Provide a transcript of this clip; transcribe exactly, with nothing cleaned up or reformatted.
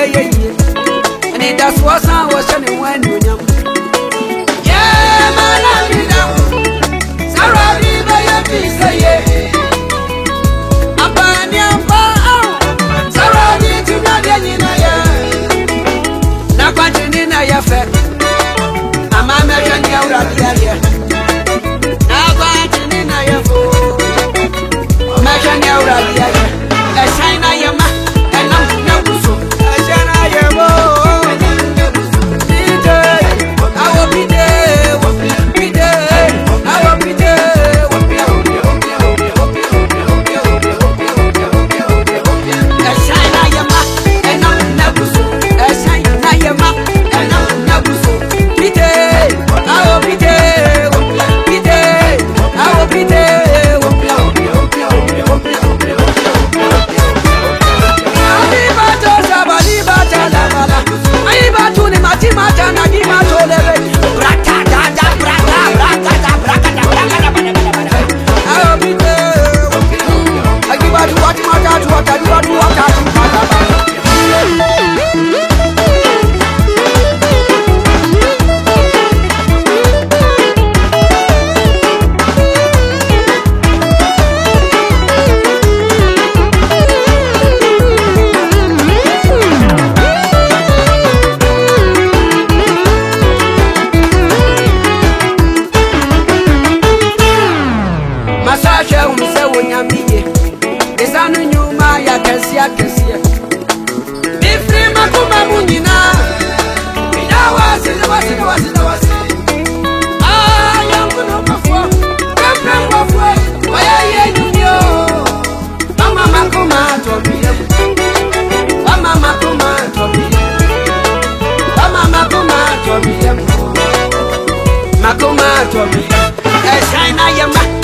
ye and it does was I was shining when you know. Yeah, man, I mean, Sarah, be say, yeah. I'm buying your power. Sarah, need to know the Nina. Now, continue in your fair. I'm a man, you're out here. Now, continue in your fool. I'm a man, you're out here. A sign I am, and I'm not so. A sign I am, oh. I will be there, be there. I will be there. A sign I am, and I'm never so. A sign I am, and I'm never so. Be there, I will be there, be there. I will be there. Makoma to me, a shine I am.